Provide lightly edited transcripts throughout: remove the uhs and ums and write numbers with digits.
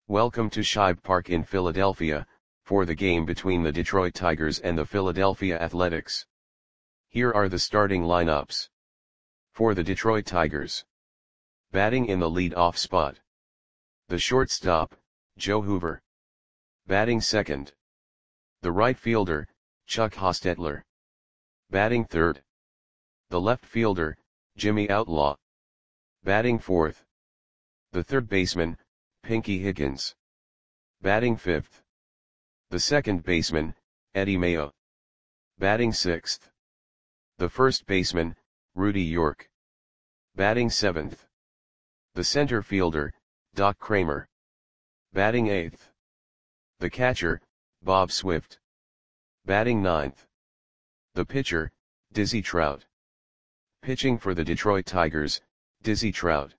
Welcome to Shibe Park in Philadelphia, for the game between the Detroit Tigers and the Philadelphia Athletics. Here are the starting lineups. For the Detroit Tigers. Batting in the lead-off spot. The shortstop, Joe Hoover. Batting second. The right fielder, Chuck Hostetler. Batting third. The left fielder, Jimmy Outlaw. Batting fourth. The third baseman, Pinky Higgins. Batting fifth. The second baseman, Eddie Mayo. Batting sixth. The first baseman, Rudy York. Batting seventh. The center fielder, Doc Kramer. Batting eighth. The catcher, Bob Swift. Batting ninth. The pitcher, Dizzy Trout. Pitching for the Detroit Tigers, Dizzy Trout.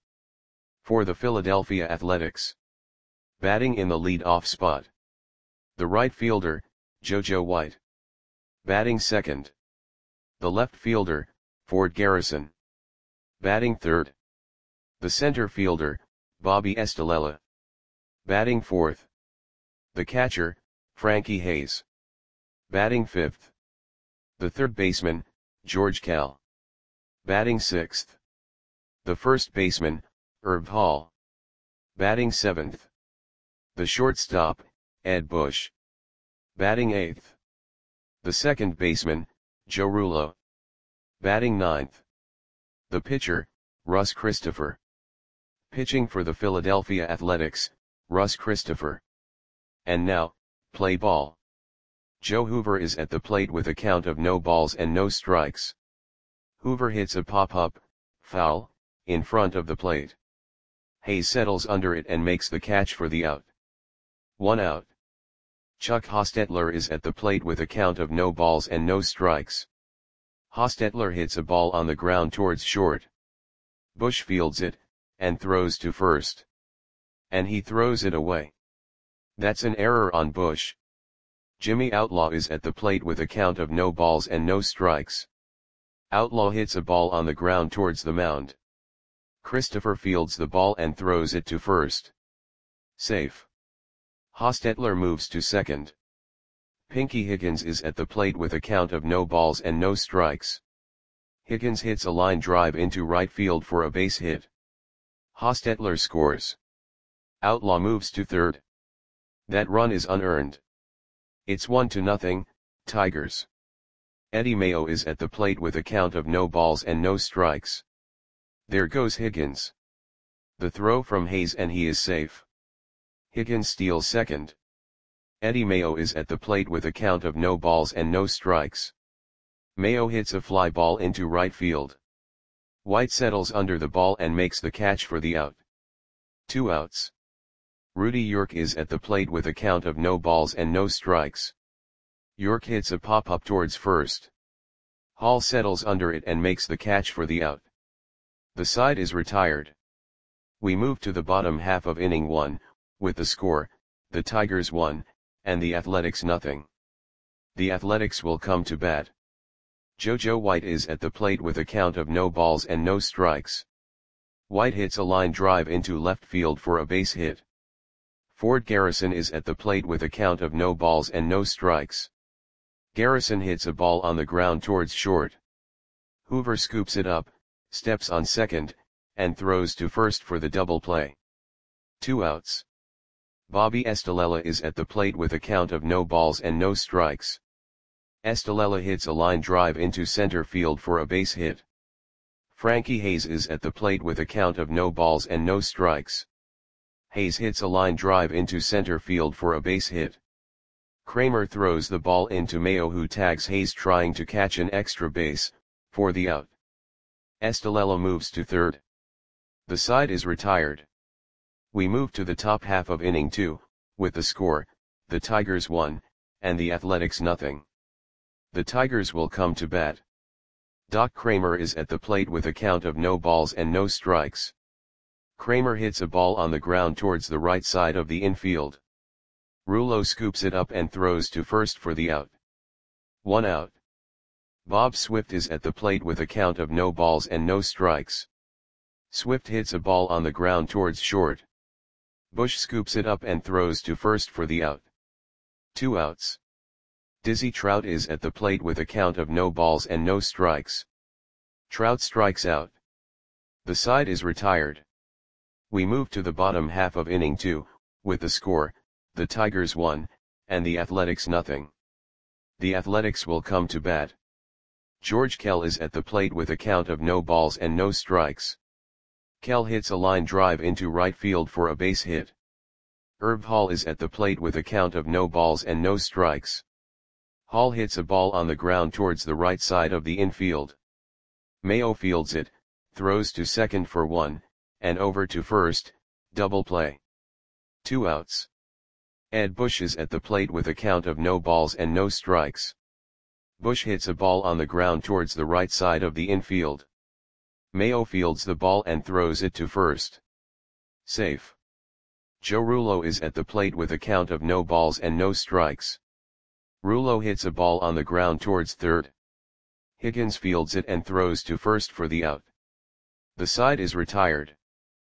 For the Philadelphia Athletics. Batting in the lead-off spot. The right fielder, JoJo White. Batting second. The left fielder, Ford Garrison. Batting third. The center fielder, Bobby Estalella. Batting fourth. The catcher, Frankie Hayes. Batting fifth. The third baseman, George Cal. Batting sixth. The first baseman, Herb Hall. Batting seventh. The shortstop, Ed Bush. Batting eighth. The second baseman, Joe Rullo. Batting ninth. The pitcher, Russ Christopher. Pitching for the Philadelphia Athletics, Russ Christopher. And now, play ball. Joe Hoover is at the plate with a count of no balls and no strikes. Hoover hits a pop-up, foul, in front of the plate. Hayes settles under it and makes the catch for the out. 1 out. Chuck Hostetler is at the plate with a count of no balls and no strikes. Hostetler hits a ball on the ground towards short. Bush fields it, and throws to first. And he throws it away. That's an error on Bush. Jimmy Outlaw is at the plate with a count of no balls and no strikes. Outlaw hits a ball on the ground towards the mound. Christopher fields the ball and throws it to first. Safe. Hostetler moves to second. Pinky Higgins is at the plate with a count of no balls and no strikes. Higgins hits a line drive into right field for a base hit. Hostetler scores. Outlaw moves to third. That run is unearned. It's 1-0, Tigers. Eddie Mayo is at the plate with a count of no balls and no strikes. There goes Higgins. The throw from Hayes and he is safe. Higgins steals second. Eddie Mayo is at the plate with a count of no balls and no strikes. Mayo hits a fly ball into right field. White settles under the ball and makes the catch for the out. 2 outs. Rudy York is at the plate with a count of no balls and no strikes. York hits a pop-up towards first. Hall settles under it and makes the catch for the out. The side is retired. We move to the bottom half of inning 1, with the score, the Tigers 1, and the Athletics 0. The Athletics will come to bat. JoJo White is at the plate with a count of no balls and no strikes. White hits a line drive into left field for a base hit. Ford Garrison is at the plate with a count of no balls and no strikes. Garrison hits a ball on the ground towards short. Hoover scoops it up, steps on second, and throws to first for the double play. 2 outs. Bobby Estalella is at the plate with a count of no balls and no strikes. Estalella hits a line drive into center field for a base hit. Frankie Hayes is at the plate with a count of no balls and no strikes. Hayes hits a line drive into center field for a base hit. Kramer throws the ball into Mayo, who tags Hayes trying to catch an extra base, for the out. Estalella moves to third. The side is retired. We move to the top half of inning 2, with the score, the Tigers 1, and the Athletics 0. The Tigers will come to bat. Doc Kramer is at the plate with a count of no balls and no strikes. Kramer hits a ball on the ground towards the right side of the infield. Rullo scoops it up and throws to first for the out. 1 out. Bob Swift is at the plate with a count of no balls and no strikes. Swift hits a ball on the ground towards short. Bush scoops it up and throws to first for the out. 2 outs. Dizzy Trout is at the plate with a count of no balls and no strikes. Trout strikes out. The side is retired. We move to the bottom half of inning 2, with the score, the Tigers 1, and the Athletics nothing. The Athletics will come to bat. George Kell is at the plate with a count of no balls and no strikes. Kell hits a line drive into right field for a base hit. Herb Hall is at the plate with a count of no balls and no strikes. Hall hits a ball on the ground towards the right side of the infield. Mayo fields it, throws to second for 1, and over to first, double play. 2 outs. Ed Bush is at the plate with a count of no balls and no strikes. Bush hits a ball on the ground towards the right side of the infield. Mayo fields the ball and throws it to first. Safe. Joe Rullo is at the plate with a count of no balls and no strikes. Rullo hits a ball on the ground towards third. Higgins fields it and throws to first for the out. The side is retired.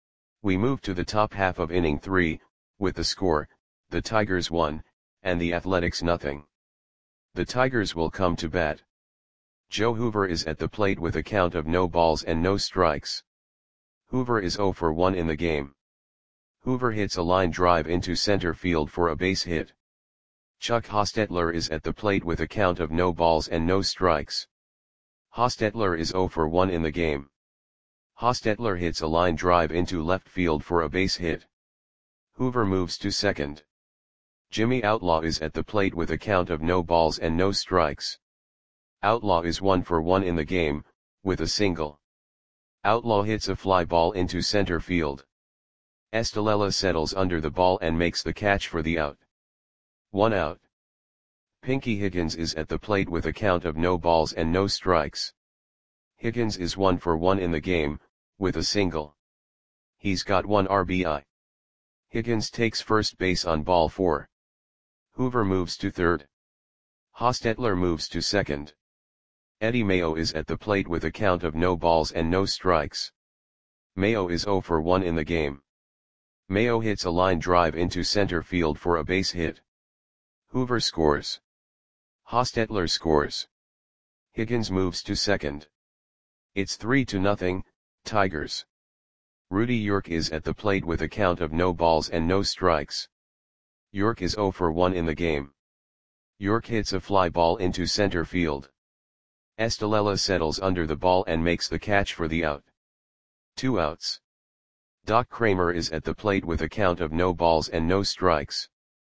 We move to the top half of inning 3, with the score, the Tigers 1, and the Athletics nothing. The Tigers will come to bat. Joe Hoover is at the plate with a count of no balls and no strikes. Hoover is 0 for 1 in the game. Hoover hits a line drive into center field for a base hit. Chuck Hostetler is at the plate with a count of no balls and no strikes. Hostetler is 0 for 1 in the game. Hostetler hits a line drive into left field for a base hit. Hoover moves to second. Jimmy Outlaw is at the plate with a count of no balls and no strikes. Outlaw is 1 for 1 in the game, with a single. Outlaw hits a fly ball into center field. Estalella settles under the ball and makes the catch for the out. 1 out. Pinky Higgins is at the plate with a count of no balls and no strikes. Higgins is 1 for 1 in the game, with a single. He's got 1 RBI. Higgins takes first base on ball 4. Hoover moves to third. Hostetler moves to second. Eddie Mayo is at the plate with a count of no balls and no strikes. Mayo is 0 for 1 in the game. Mayo hits a line drive into center field for a base hit. Hoover scores. Hostetler scores. Higgins moves to second. It's 3-0, Tigers. Rudy York is at the plate with a count of no balls and no strikes. York is 0 for 1 in the game. York hits a fly ball into center field. Estalella settles under the ball and makes the catch for the out. 2 outs. Doc Kramer is at the plate with a count of no balls and no strikes.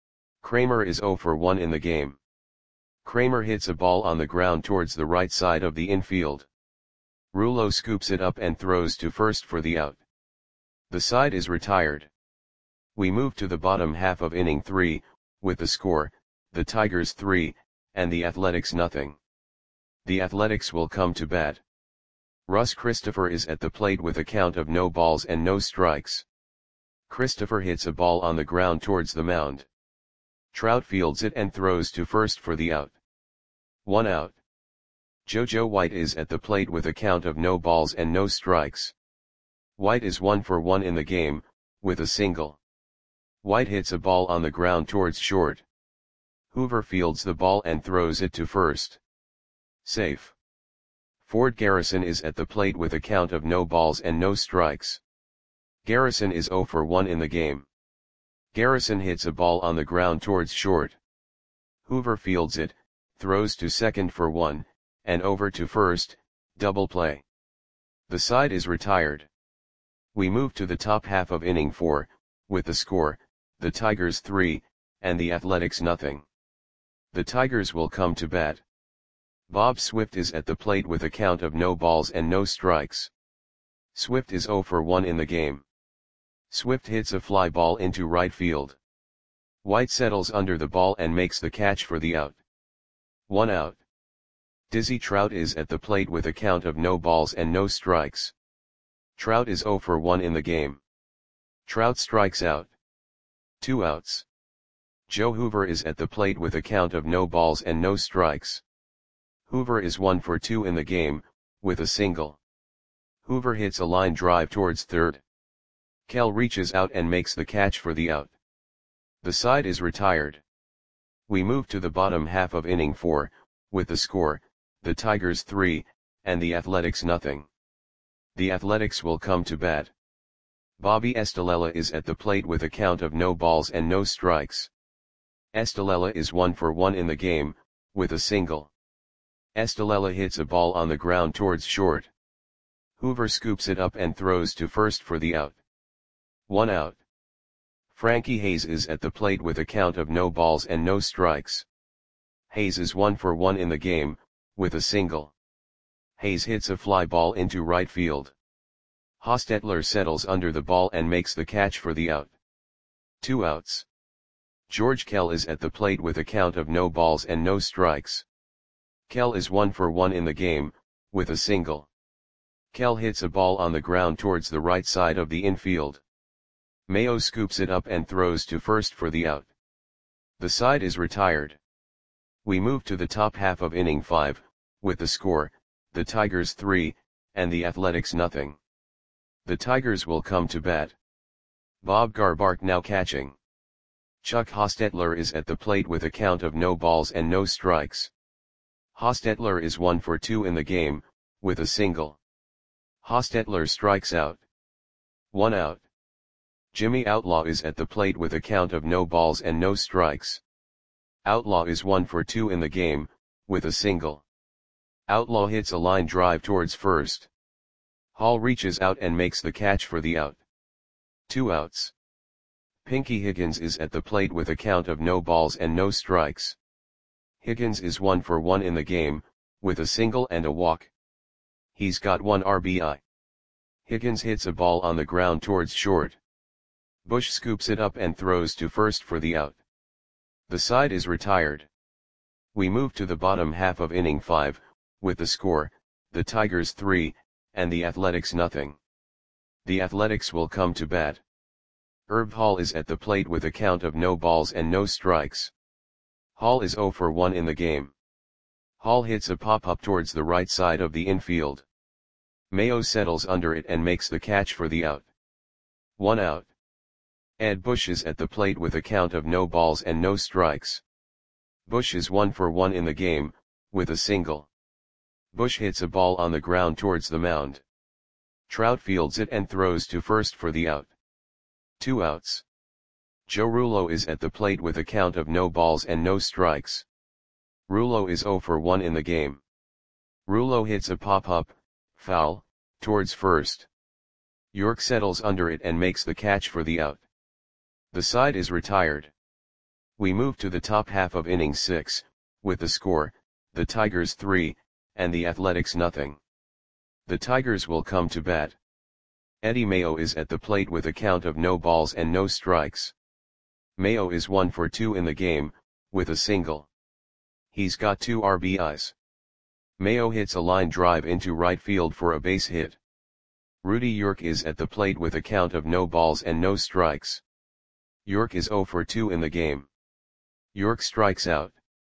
Kramer is 0 for 1 in the game. Kramer hits a ball on the ground towards the right side of the infield. Rullo scoops it up and throws to first for the out. The side is retired. We move to the bottom half of inning 3, with the score, the Tigers 3, and the Athletics nothing. The Athletics will come to bat. Russ Christopher is at the plate with a count of no balls and no strikes. Christopher hits a ball on the ground towards the mound. Trout fields it and throws to first for the out. 1 out. JoJo White is at the plate with a count of no balls and no strikes. White is 1 for 1 in the game, with a single. White hits a ball on the ground towards short. Hoover fields the ball and throws it to first. Safe. Ford Garrison is at the plate with a count of no balls and no strikes. Garrison is 0 for 1 in the game. Garrison hits a ball on the ground towards short. Hoover fields it, throws to second for 1, and over to first, double play. The side is retired. We move to the top half of inning 4, with the score, the Tigers 3, and the Athletics nothing. The Tigers will come to bat. Bob Swift is at the plate with a count of no balls and no strikes. Swift is 0 for 1 in the game. Swift hits a fly ball into right field. White settles under the ball and makes the catch for the out. 1 out. Dizzy Trout is at the plate with a count of no balls and no strikes. Trout is 0 for 1 in the game. Trout strikes out. 2 outs. Joe Hoover is at the plate with a count of no balls and no strikes. Hoover is 1 for 2 in the game, with a single. Hoover hits a line drive towards third. Kell reaches out and makes the catch for the out. The side is retired. We move to the bottom half of inning 4, with the score, the Tigers 3, and the Athletics nothing. The Athletics will come to bat. Bobby Estalella is at the plate with a count of no balls and no strikes. Estalella is 1 for 1 in the game, with a single. Estalella hits a ball on the ground towards short. Hoover scoops it up and throws to first for the out. 1 out. Frankie Hayes is at the plate with a count of no balls and no strikes. Hayes is 1 for 1 in the game, with a single. Hayes hits a fly ball into right field. Hostetler settles under the ball and makes the catch for the out. 2 outs. George Kell is at the plate with a count of no balls and no strikes. Kell is 1 for 1 in the game, with a single. Kell hits a ball on the ground towards the right side of the infield. Mayo scoops it up and throws to first for the out. The side is retired. We move to the top half of inning 5, with the score, the Tigers 3, and the Athletics nothing. The Tigers will come to bat. Bob Garbark now catching. Chuck Hostetler is at the plate with a count of no balls and no strikes. Hostetler is 1 for 2 in the game, with a single. Hostetler strikes out. 1 out. Jimmy Outlaw is at the plate with a count of no balls and no strikes. Outlaw is 1 for 2 in the game, with a single. Outlaw hits a line drive towards first. Hall reaches out and makes the catch for the out. 2 outs. Pinky Higgins is at the plate with a count of no balls and no strikes. Higgins is 1 for 1 in the game, with a single and a walk. He's got 1 RBI. Higgins hits a ball on the ground towards short. Bush scoops it up and throws to first for the out. The side is retired. We move to the bottom half of inning 5, with the score, the Tigers 3, and the Athletics nothing. The Athletics will come to bat. Herb Hall is at the plate with a count of no balls and no strikes. Hall is 0 for 1 in the game. Hall hits a pop-up towards the right side of the infield. Mayo settles under it and makes the catch for the out. 1 out. Ed Bush is at the plate with a count of no balls and no strikes. Bush is 1 for 1 in the game, with a single. Bush hits a ball on the ground towards the mound. Trout fields it and throws to first for the out. 2 outs. Joe Rullo is at the plate with a count of no balls and no strikes. Rullo is 0 for 1 in the game. Rullo hits a pop-up, foul, towards first. York settles under it and makes the catch for the out. The side is retired. We move to the top half of inning 6, with the score, the Tigers 3, and the Athletics nothing. The Tigers will come to bat. Eddie Mayo is at the plate with a count of no balls and no strikes. Mayo is 1 for 2 in the game, with a single. He's got 2 RBIs. Mayo hits a line drive into right field for a base hit. Rudy York is at the plate with a count of no balls and no strikes. York is 0 for 2 in the game. York strikes out.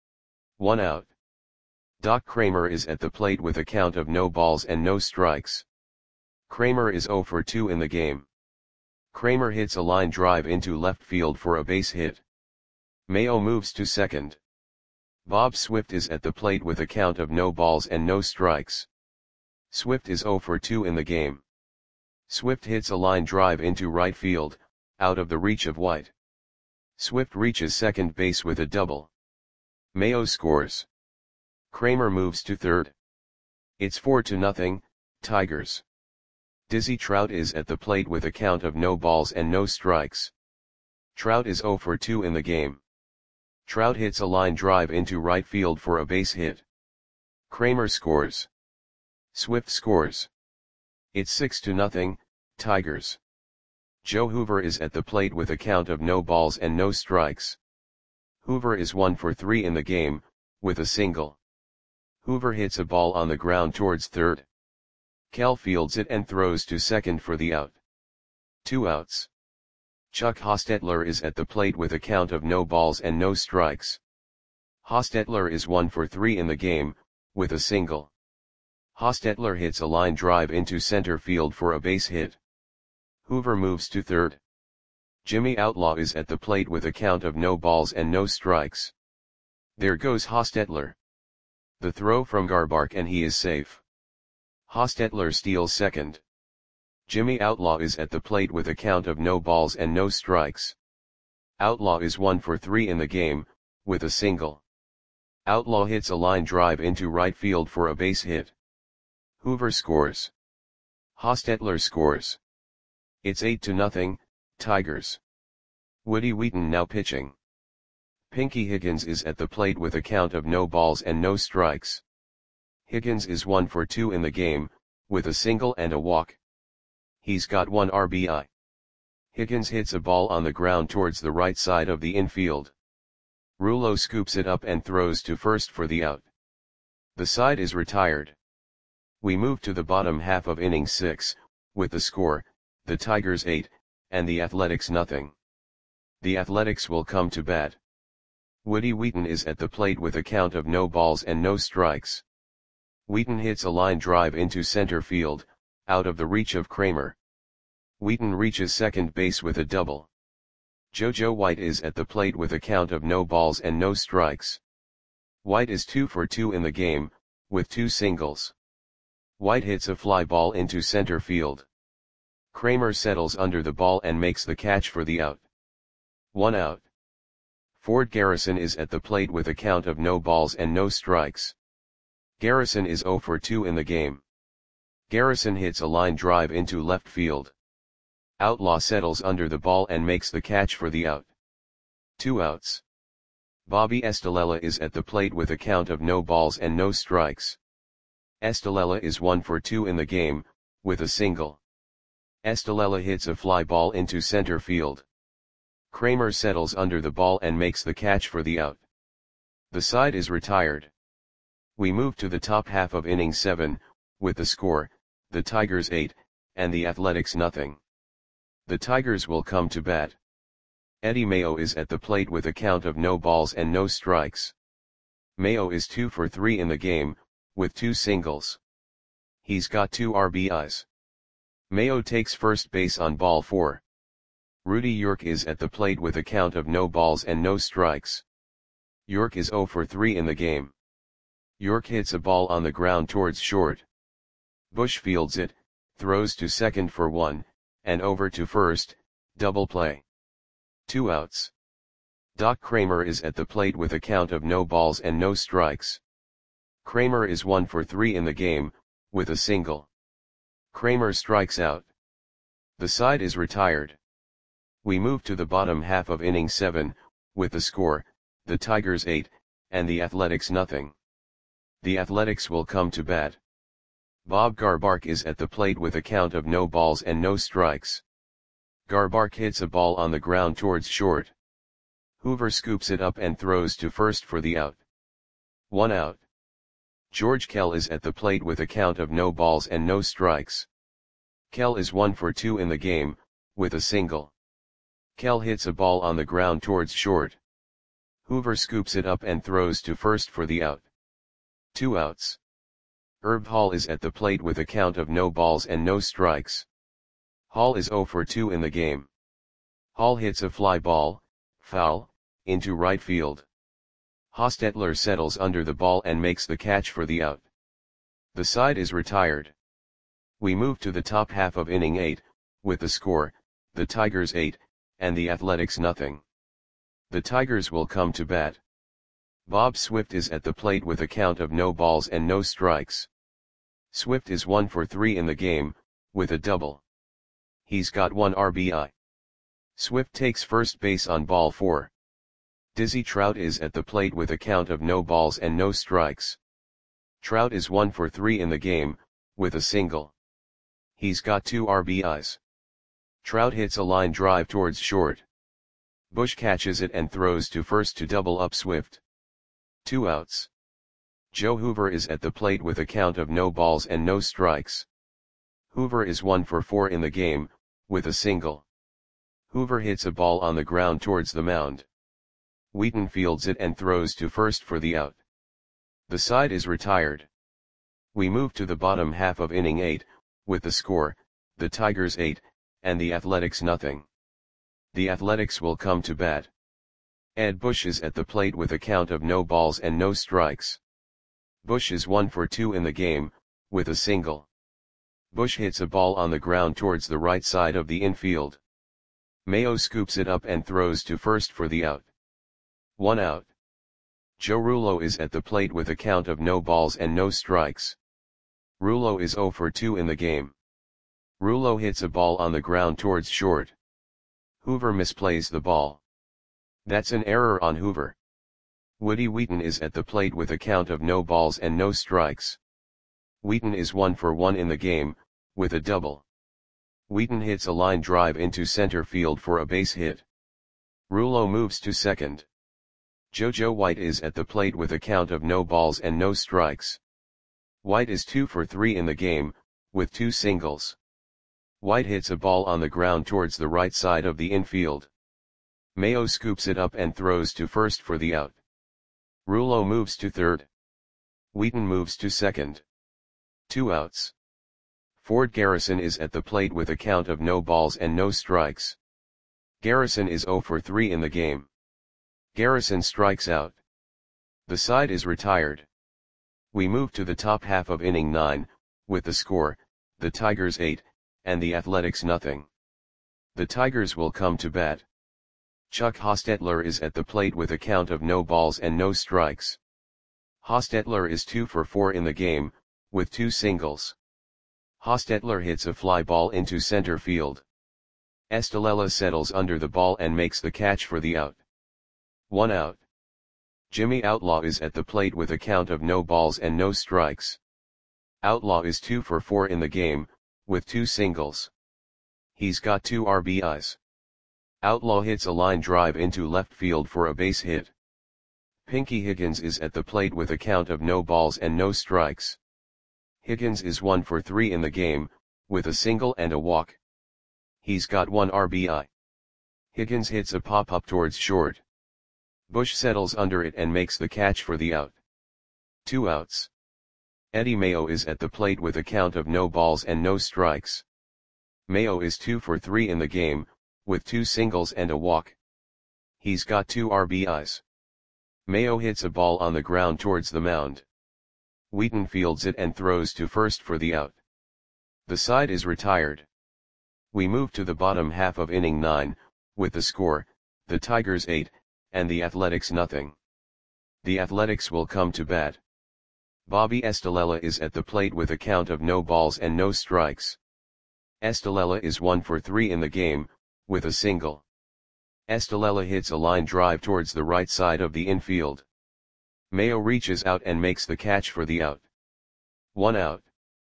1 out. Doc Kramer is at the plate with a count of no balls and no strikes. Kramer is 0 for 2 in the game. Kramer hits a line drive into left field for a base hit. Mayo moves to second. Bob Swift is at the plate with a count of no balls and no strikes. Swift is 0 for 2 in the game. Swift hits a line drive into right field, out of the reach of White. Swift reaches second base with a double. Mayo scores. Kramer moves to third. It's 4-0, Tigers. Dizzy Trout is at the plate with a count of no balls and no strikes. Trout is 0 for 2 in the game. Trout hits a line drive into right field for a base hit. Kramer scores. Swift scores. It's 6-0, Tigers. Joe Hoover is at the plate with a count of no balls and no strikes. Hoover is 1 for 3 in the game, with a single. Hoover hits a ball on the ground towards third. Kell fields it and throws to second for the out. 2 outs. Chuck Hostetler is at the plate with a count of no balls and no strikes. Hostetler is 1 for 3 in the game, with a single. Hostetler hits a line drive into center field for a base hit. Hoover moves to third. Jimmy Outlaw is at the plate with a count of no balls and no strikes. There goes Hostetler. The throw from Garbark and he is safe. Hostetler steals second. Jimmy Outlaw is at the plate with a count of no balls and no strikes. Outlaw is 1 for 3 in the game, with a single. Outlaw hits a line drive into right field for a base hit. Hoover scores. Hostetler scores. It's 8-0, Tigers. Woody Wheaton now pitching. Pinky Higgins is at the plate with a count of no balls and no strikes. Higgins is 1 for 2 in the game, with a single and a walk. He's got 1 RBI. Higgins hits a ball on the ground towards the right side of the infield. Rouleau scoops it up and throws to first for the out. The side is retired. We move to the bottom half of inning 6, with the score, the Tigers 8, and the Athletics nothing. The Athletics will come to bat. Woody Wheaton is at the plate with a count of no balls and no strikes. Wheaton hits a line drive into center field, out of the reach of Kramer. Wheaton reaches second base with a double. JoJo White is at the plate with a count of no balls and no strikes. White is 2 for 2 in the game, with 2 singles. White hits a fly ball into center field. Kramer settles under the ball and makes the catch for the out. 1 out. Ford Garrison is at the plate with a count of no balls and no strikes. Garrison is 0 for 2 in the game. Garrison hits a line drive into left field. Outlaw settles under the ball and makes the catch for the out. 2 outs. Bobby Estalella is at the plate with a count of no balls and no strikes. Estalella is 1 for 2 in the game, with a single. Estalella hits a fly ball into center field. Kramer settles under the ball and makes the catch for the out. The side is retired. We move to the top half of inning 7, with the score, the Tigers 8, and the Athletics nothing. The Tigers will come to bat. Eddie Mayo is at the plate with a count of no balls and no strikes. Mayo is 2 for 3 in the game, with 2 singles. He's got 2 RBIs. Mayo takes first base on ball 4. Rudy York is at the plate with a count of no balls and no strikes. York is 0 for 3 in the game. York hits a ball on the ground towards short. Bush fields it, throws to second for 1, and over to first, double play. 2 outs. Doc Kramer is at the plate with a count of no balls and no strikes. Kramer is 1 for 3 in the game, with a single. Kramer strikes out. The side is retired. We move to the bottom half of inning 7, with the score, the Tigers 8, and the Athletics nothing. The Athletics will come to bat. Bob Garbark is at the plate with a count of no balls and no strikes. Garbark hits a ball on the ground towards short. Hoover scoops it up and throws to first for the out. 1 out. George Kell is at the plate with a count of no balls and no strikes. Kell is 1 for 2 in the game, with a single. Kell hits a ball on the ground towards short. Hoover scoops it up and throws to first for the out. 2 outs. Herb Hall is at the plate with a count of no balls and no strikes. Hall is 0 for 2 in the game. Hall hits a fly ball, foul, into right field. Hostetler settles under the ball and makes the catch for the out. The side is retired. We move to the top half of inning 8, with the score, the Tigers 8, and the Athletics nothing. The Tigers will come to bat. Bob Swift is at the plate with a count of no balls and no strikes. Swift is 1 for 3 in the game, with a double. He's got 1 RBI. Swift takes first base on ball 4. Dizzy Trout is at the plate with a count of no balls and no strikes. Trout is 1 for 3 in the game, with a single. He's got 2 RBIs. Trout hits a line drive towards short. Bush catches it and throws to first to double up Swift. 2 outs. Joe Hoover is at the plate with a count of no balls and no strikes. Hoover is 1 for 4 in the game, with a single. Hoover hits a ball on the ground towards the mound. Wheaton fields it and throws to first for the out. The side is retired. We move to the bottom half of inning 8, with the score, the Tigers 8, and the Athletics nothing. The Athletics will come to bat. Ed Bush is at the plate with a count of no balls and no strikes. Bush is 1 for 2 in the game, with a single. Bush hits a ball on the ground towards the right side of the infield. Mayo scoops it up and throws to first for the out. 1 out. Joe Rullo is at the plate with a count of no balls and no strikes. Rullo is 0 for 2 in the game. Rullo hits a ball on the ground towards short. Hoover misplays the ball. That's an error on Hoover. Woody Wheaton is at the plate with a count of no balls and no strikes. Wheaton is 1 for 1 in the game, with a double. Wheaton hits a line drive into center field for a base hit. Rullo moves to second. JoJo White is at the plate with a count of no balls and no strikes. White is 2 for 3 in the game, with 2 singles. White hits a ball on the ground towards the right side of the infield. Mayo scoops it up and throws to first for the out. Rullo moves to third. Wheaton moves to second. 2 outs. Ford Garrison is at the plate with a count of no balls and no strikes. Garrison is 0 for 3 in the game. Garrison strikes out. The side is retired. We move to the top half of inning 9, with the score, the Tigers 8, and the Athletics nothing. The Tigers will come to bat. Chuck Hostetler is at the plate with a count of no balls and no strikes. Hostetler is 2 for 4 in the game, with 2 singles. Hostetler hits a fly ball into center field. Estalella settles under the ball and makes the catch for the out. 1 out. Jimmy Outlaw is at the plate with a count of no balls and no strikes. Outlaw is 2 for 4 in the game, with 2 singles. He's got 2 RBIs. Outlaw hits a line drive into left field for a base hit. Pinky Higgins is at the plate with a count of no balls and no strikes. Higgins is 1 for 3 in the game, with a single and a walk. He's got 1 RBI. Higgins hits a pop-up towards short. Bush settles under it and makes the catch for the out. 2 outs. Eddie Mayo is at the plate with a count of no balls and no strikes. Mayo is 2 for 3 in the game, with 2 singles and a walk. He's got 2 RBIs. Mayo hits a ball on the ground towards the mound. Wheaton fields it and throws to first for the out. The side is retired. We move to the bottom half of inning 9, with the score, the Tigers 8, and the Athletics nothing. The Athletics will come to bat. Bobby Estalella is at the plate with a count of no balls and no strikes. Estalella is 1 for 3 in the game, with a single. Estalella hits a line drive towards the right side of the infield. Mayo reaches out and makes the catch for the out. 1 out.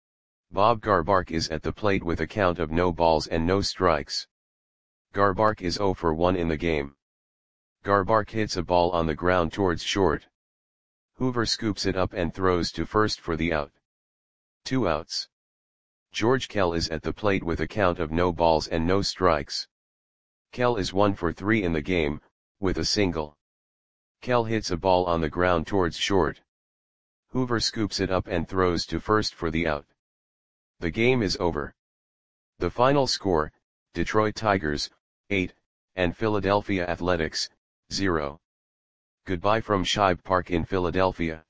Bob Garbark is at the plate with a count of no balls and no strikes. Garbark is 0 for 1 in the game. Garbark hits a ball on the ground towards short. Hoover scoops it up and throws to first for the out. 2 outs. George Kell is at the plate with a count of no balls and no strikes. Kell is 1 for 3 in the game, with a single. Kell hits a ball on the ground towards short. Hoover scoops it up and throws to first for the out. The game is over. The final score, Detroit Tigers, 8, and Philadelphia Athletics, 0. Goodbye from Shibe Park in Philadelphia.